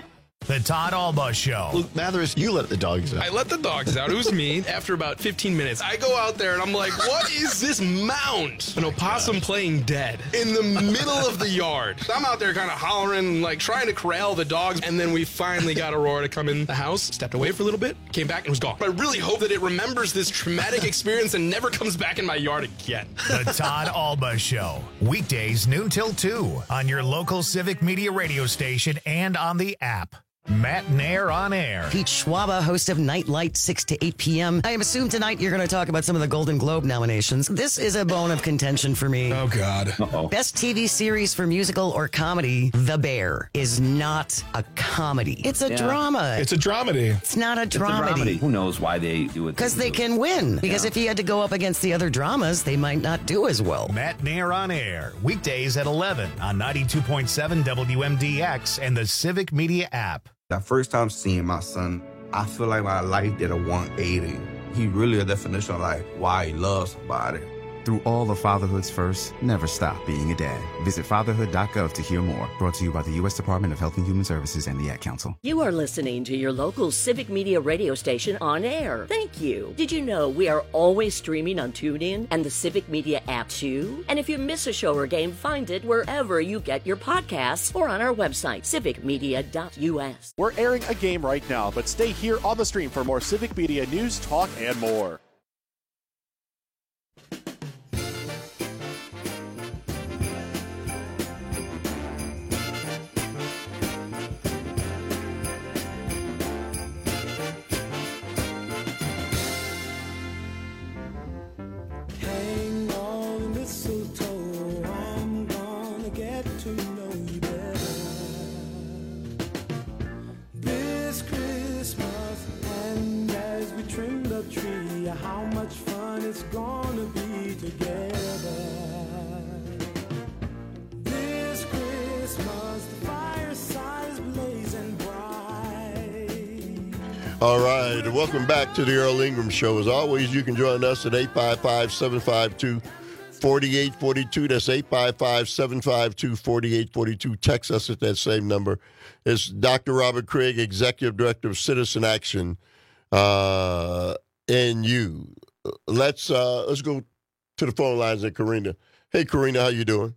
The Todd Alba Show. Luke Mathers, you let the dogs out. I let the dogs out. It was me. After about 15 minutes, I go out there and I'm like, what is this mound? An opossum playing dead in the middle of the yard. I'm out there kind of hollering, like trying to corral the dogs. And then we finally got Aurora to come in the house, stepped away for a little bit, came back and was gone. I really hope that it remembers this traumatic experience and never comes back in my yard again. The Todd Alba Show. Weekdays noon till 2 on your local Civic Media radio station and on the app. Matt Nair on air. Pete Schwaba, host of Nightlight, 6 to 8 p.m. I assume tonight you're going to talk about some of the Golden Globe nominations. This is a bone of contention for me. Oh, God. Uh-oh. Best TV series for musical or comedy, The Bear, is not a comedy. It's a drama. It's a dramedy. It's not a dramedy. Who knows why they do it? Because they can win. Because if you had to go up against the other dramas, they might not do as well. Matt Nair on air. Weekdays at 11 on 92.7 WMDX and the Civic Media app. That first time seeing my son, I feel like my life did a 180. He really a definition of like why he loves somebody. Through all of fatherhood's first, never stop being a dad. Visit fatherhood.gov to hear more. Brought to you by the U.S. Department of Health and Human Services and the Ad Council. You are listening to your local Civic Media radio station on air. Thank you. Did you know we are always streaming on TuneIn and the Civic Media app too? And if you miss a show or game, find it wherever you get your podcasts or on our website, civicmedia.us. We're airing a game right now, but stay here on the stream for more Civic Media news, talk, and more. How much fun it's gonna be together. This Christmas, the fireside is blazing bright. All right, welcome back to the Earl Ingram Show. As always, you can join us at 855-752-4842. That's 855-752-4842. Text us at that same number. It's Dr. Robert Craig, Executive Director of Citizen Action. And you. Let's go to the phone lines at Karina. Hey, Karina, how you doing?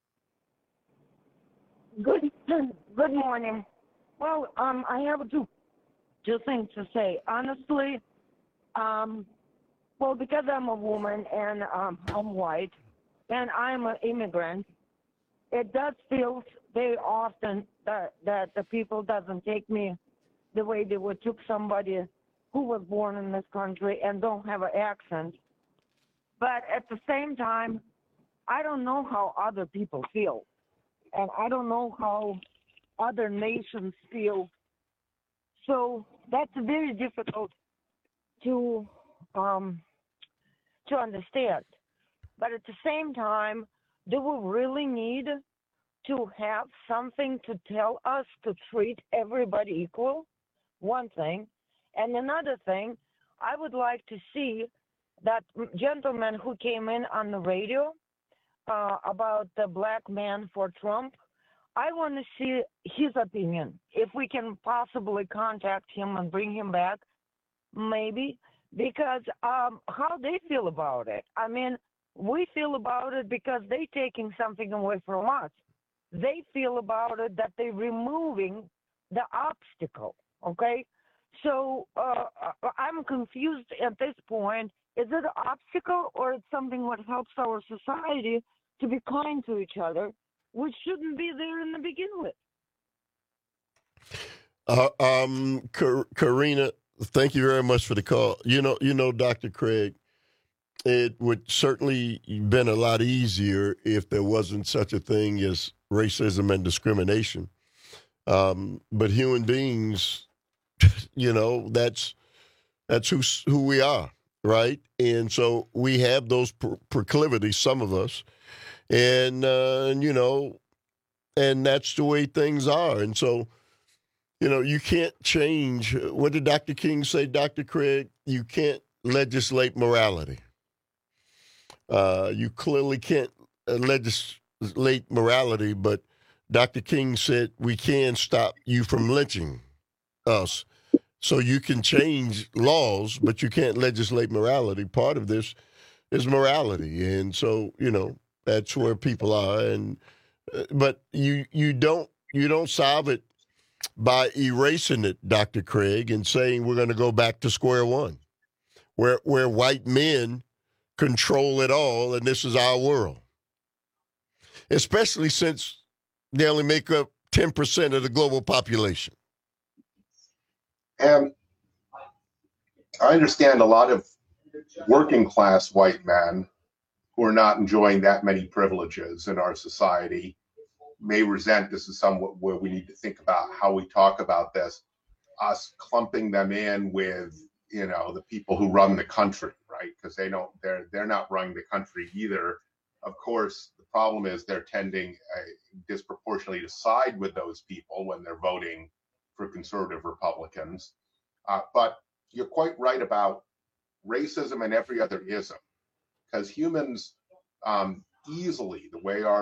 Good morning. Well, I have two things to say. Honestly, well, because I'm a woman and I'm white and I'm an immigrant, it does feel very often that the people doesn't take me the way they would took somebody who was born in this country and don't have an accent. But at the same time, I don't know how other people feel. And I don't know how other nations feel. So that's very difficult to understand. But at the same time, do we really need to have something to tell us to treat everybody equal? One thing. And another thing, I would like to see that gentleman who came in on the radio about the black man for Trump. I want to see his opinion. If we can possibly contact him and bring him back, maybe, because how they feel about it. I mean, we feel about it because they're taking something away from us. They feel about it that they're removing the obstacle, okay? So I'm confused at this point. Is it an obstacle or it's something that helps our society to be kind to each other, which shouldn't be there in the begin with? Karina, thank you very much for the call. You know, Dr. Craig, it would certainly been a lot easier if there wasn't such a thing as racism and discrimination. But human beings, you know, that's who we are, right? And so we have those proclivities, some of us, and you know, and that's the way things are. And so, you know, you can't change. What did Dr. King say, Dr. Craig? You can't legislate morality. You clearly can't legislate morality, but Dr. King said we can stop you from lynching. us. So you can change laws, but you can't legislate morality. Part of this is morality. And so, that's where people are. And but you don't solve it by erasing it, Dr. Craig, and saying we're going to go back to square one, where white men control it all, and this is our world. Especially since they only make up 10% of the global population. And I understand a lot of working class white men who are not enjoying that many privileges in our society may resent this is somewhat where we need to think about how we talk about this, us clumping them in with, the people who run the country, right? Because they're not running the country either. Of course, the problem is they're tending disproportionately to side with those people when they're voting for conservative Republicans. But you're quite right about racism and every other ism, because humans easily, the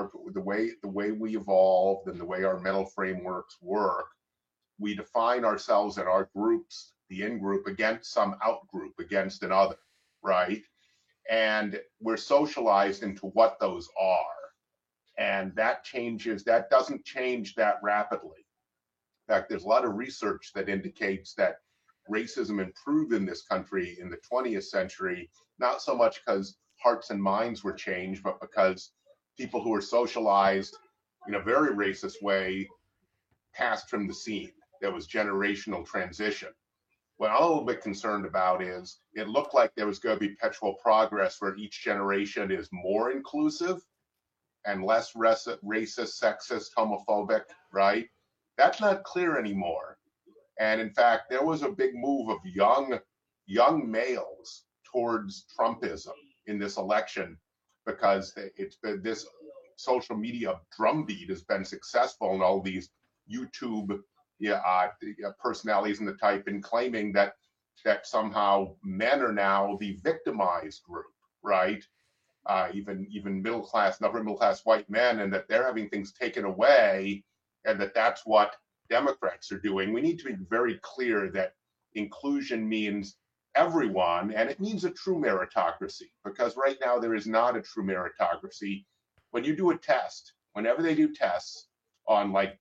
way we evolved and the way our mental frameworks work, we define ourselves and our groups, the in-group, against some out-group, against another, right? And we're socialized into what those are. And that doesn't change that rapidly. In fact, there's a lot of research that indicates that racism improved in this country in the 20th century, not so much because hearts and minds were changed, but because people who were socialized in a very racist way passed from the scene. There was generational transition. What I'm a little bit concerned about is it looked like there was going to be perpetual progress where each generation is more inclusive and less racist, sexist, homophobic, right? That's not clear anymore. And in fact, there was a big move of young males towards Trumpism in this election because this social media drumbeat has been successful in all these YouTube personalities and the type, and claiming that somehow men are now the victimized group, right? Even middle class, upper middle class white men, and that they're having things taken away, and that's what Democrats are doing. We need to be very clear that inclusion means everyone, and it means a true meritocracy, because right now there is not a true meritocracy. When you do a test, whenever they do tests on like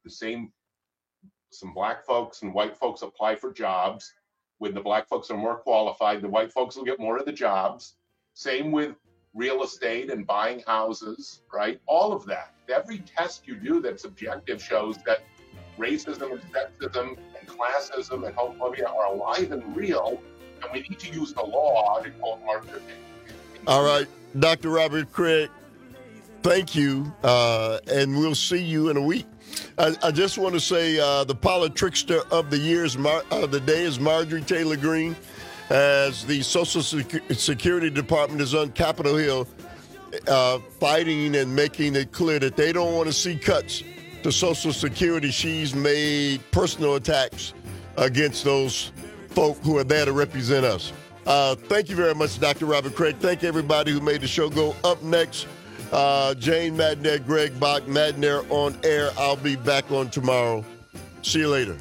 some black folks and white folks apply for jobs, when the black folks are more qualified, the white folks will get more of the jobs. Same with real estate and buying houses, right? All of that. Every test you do that's objective shows that racism and sexism and classism and homophobia are alive and real, and we need to use the law to quote Martin Luther King. All right, Dr. Robert Craig, thank you, and we'll see you in a week. I just want to say the politrickster of the day is Marjorie Taylor Greene, as the Social Security Department is on Capitol Hill fighting and making it clear that they don't want to see cuts to Social Security. She's made personal attacks against those folk who are there to represent us. Thank you very much, Dr. Robert Craig. Thank everybody who made the show go. Up next, Jane Madner, Greg Bach, Madner on air. I'll be back on tomorrow. See you later.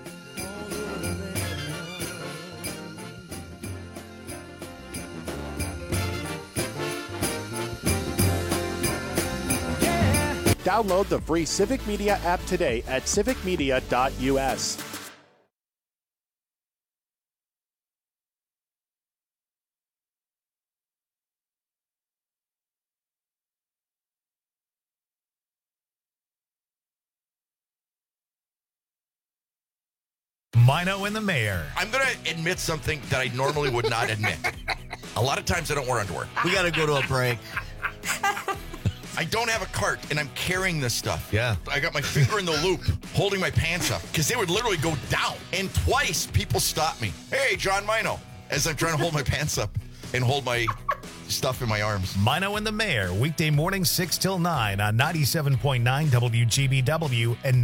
Download the free Civic Media app today at civicmedia.us. Mino and the Mayor. I'm going to admit something that I normally would not admit. A lot of times I don't wear underwear. We got to go to a break. I don't have a cart, and I'm carrying this stuff. Yeah. I got my finger in the loop, holding my pants up, because they would literally go down. And twice, people stopped me. Hey, John Mino, as I'm trying to hold my pants up and hold my stuff in my arms. Mino and the Mayor, weekday morning 6 till 9 on 97.9 WGBW and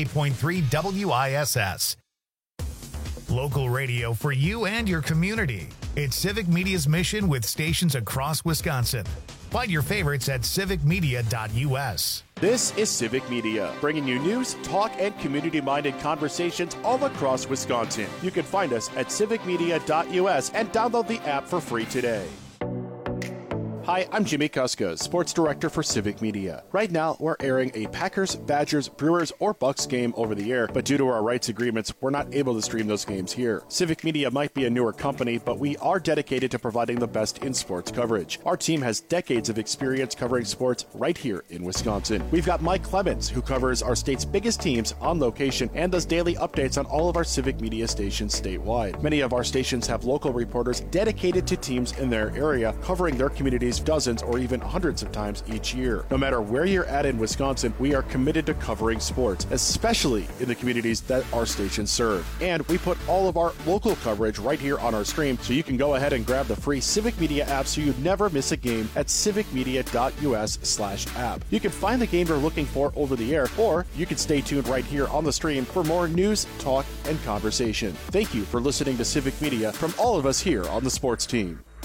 98.3 WISS. Local radio for you and your community. It's Civic Media's mission with stations across Wisconsin. Find your favorites at civicmedia.us. This is Civic Media, bringing you news, talk, and community-minded conversations all across Wisconsin. You can find us at civicmedia.us and download the app for free today. Hi, I'm Jimmy Kuska, Sports Director for Civic Media. Right now, we're airing a Packers, Badgers, Brewers, or Bucks game over the air, but due to our rights agreements, we're not able to stream those games here. Civic Media might be a newer company, but we are dedicated to providing the best in sports coverage. Our team has decades of experience covering sports right here in Wisconsin. We've got Mike Clemens, who covers our state's biggest teams on location and does daily updates on all of our Civic Media stations statewide. Many of our stations have local reporters dedicated to teams in their area, covering their communities dozens or even hundreds of times each year. No matter where you're at in Wisconsin, we are committed to covering sports, especially in the communities that our stations serve. And we put all of our local coverage right here on our stream, so you can go ahead and grab the free Civic Media app so you never miss a game at civicmedia.us/app. You can find the game you're looking for over the air, or you can stay tuned right here on the stream for more news, talk, and conversation. Thank you for listening to Civic Media from all of us here on the sports team.